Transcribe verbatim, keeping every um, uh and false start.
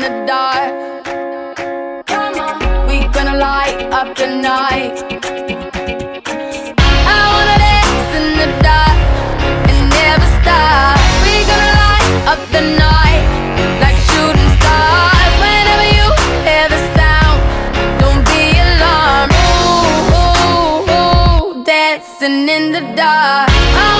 the dark. Come on, we gonna light up the night. I wanna dance in the dark and never stop. We gonna light up the night like shooting stars. Whenever you hear the sound, don't be alarmed. Ooh, ooh, ooh, dancing in the dark. I